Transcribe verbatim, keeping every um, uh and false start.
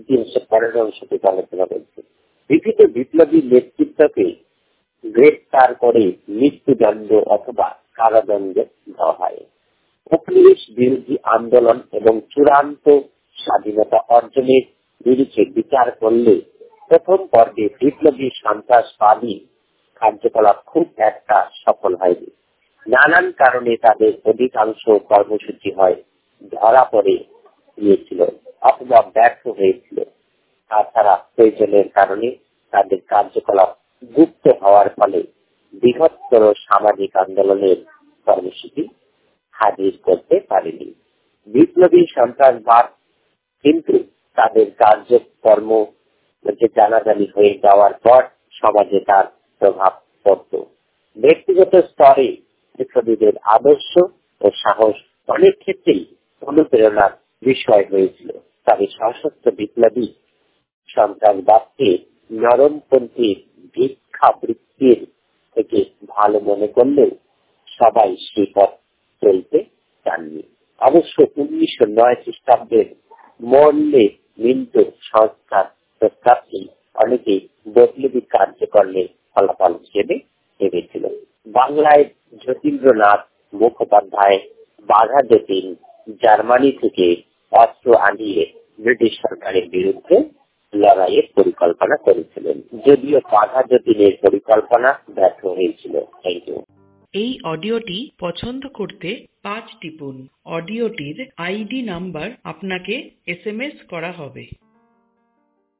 ইতিহাসের পরের অংশ থেকে আলোচনা করছে। বিভিন্ন বিপ্লবী নেতৃত্বকে গ্রেপ্তার করে মৃত্যুদণ্ড অথবা কারাদণ্ড দেওয়া হয়। উপনিবেশ বিরোধী আন্দোলন এবং চূড়ান্ত স্বাধীনতা অর্জনের বিরুদ্ধে বিচার করলে প্রথম পর্বে বিপ্লবী সন্ত্রাসবাদী কার্যকলাপ খুব একটা সফল হয়নি। নানান কারণে তাদের অধিকাংশ কর্মসূচি হয় ধরা পড়ে গিয়েছিল অথবা ব্যর্থ হয়েছিল। তাছাড়া প্রয়োজনের কারণে তাদের কার্যকলাপ গুপ্ত হওয়ার ফলে বৃহত্তর সামাজিক আন্দোলনের কর্মসূচি হাজির করতে পারেনি। বিপ্লবী সন্ত্রাসবাদ কিন্তু তাদের কার্যকর্ম জানাজানি হয়ে যাওয়ার পর সমাজে তার প্রভাব পড়ত। ব্যক্তিগত স্তরে বিপ্লবীদের আদর্শ ও সাহস অনেক ক্ষেত্রেই অনুপ্রেরণার বিষয় হয়েছিল। তবে সশস্ত্র বিপ্লবী সন্ত্রাসবাদকে নরমপন্থী ভিক্ষাবৃত্তির থেকে ভালো মনে করলেও সবাই সেই পথ চলতে চাননি। অবশ্য উনিশশো নয় খ্রিস্টাব্দের মরলে মিলত সংস্কার প্রস্তাবটি অনেকেই বদলবী কার্যকর্মের ফলাফল হিসেবে ভেবেছিল। বাংলায় যতীন্দ্রনাথ মুখোপাধ্যায় বাঘা যতীন জার্মানি থেকে অস্ত্র আনিয়ে ব্রিটিশ সরকারের বিরুদ্ধে লড়াইয়ের পরিকল্পনা করেছিলেন, যদিও বাঘা যতীনের পরিকল্পনা ব্যর্থ হয়েছিল। Thank you. এই অডিওটি পছন্দ করতে পাঁচ টিপুন। অডিওটির আইডি নাম্বার আপনাকে এস এম এস করা হবে।